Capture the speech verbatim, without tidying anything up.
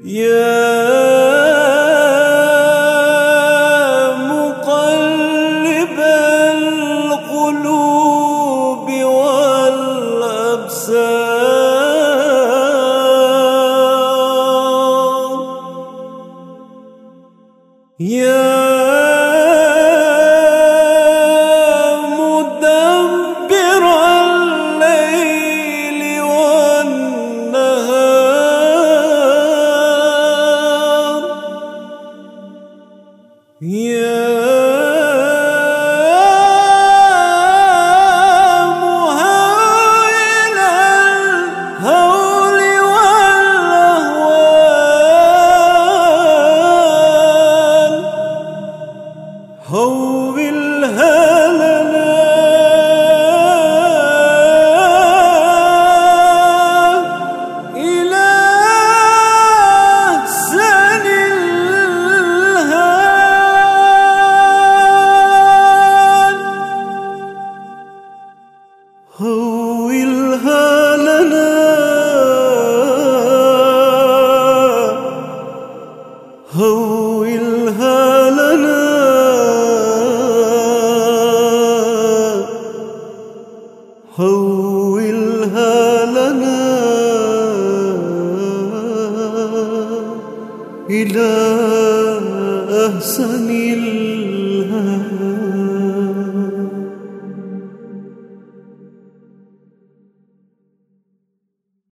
يا مقلب القلوب والأبصار، يا مدبر الليل والنهار، يا مهيل الهول والأهوال، هولها لنا إلى أحسن الهال، هولها لنا هولها لنا هولها لنا إلى أحسن الهال.